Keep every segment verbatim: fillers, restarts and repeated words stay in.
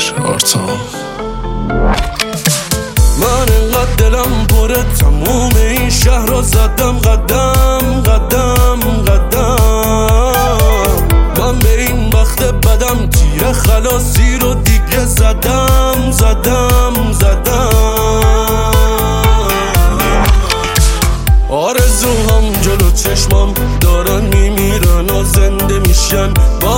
آرتام. من انقدر دلم پره تموم این شهر رو زدم قدم قدم قدم. من به این وقت بدم تیر خلاصی رو دیگه زدم زدم زدم. آرزوهام جلو چشمام دارن میمیرن و زنده میشن،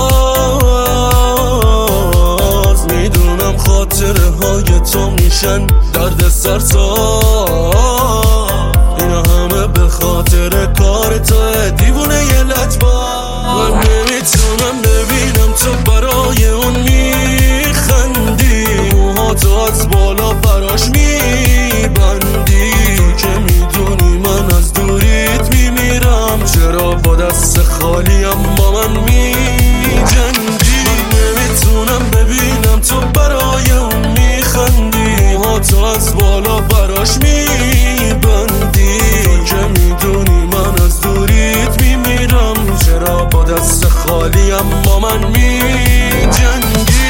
باز میدونم خاطره های تو میشن درد سرسا. اینا همه به خاطر کار تو دیوونه یه لطفا. من نمیتونم ببینم تو برای اون میخندی، موها تو از بالا براش میبندی. تو که میدونی من از دوریت میمیرم، چرا با دست خالیم با من میجنگی؟ نمیتونم ببینم تو برای اون میخندی، موها تو از بالا براش میبندی. تو که میدونی من از دوریت میمیرم، چرا با دست خالیم با من میجنگی؟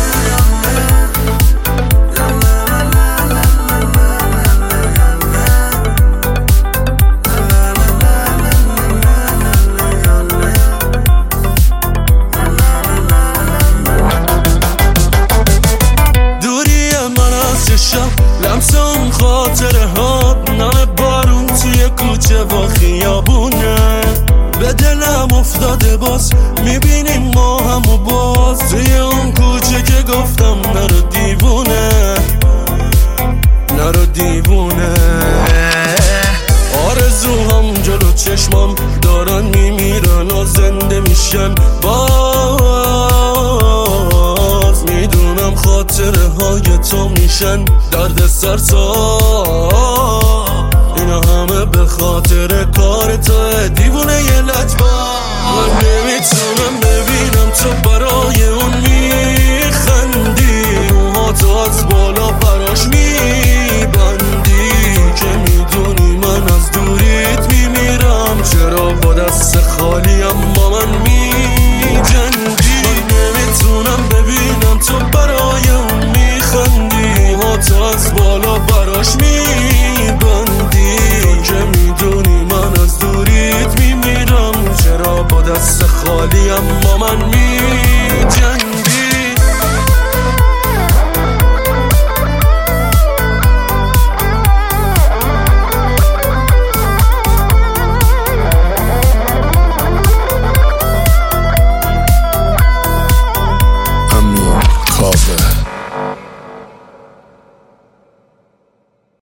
لمس اون خاطره ها، نم بارون توی کوچه و خیابونه. به دلم افتاده باز میبینیم ما همو باز توی اون کوچه که گفتم نرو دیوونه نرو دیوونه. آرزوهام جلو چشمام دارن میمیرن و زنده میشن، باز میدونم خاطره های تو میشن درد سرسا. اینا همه به خاطر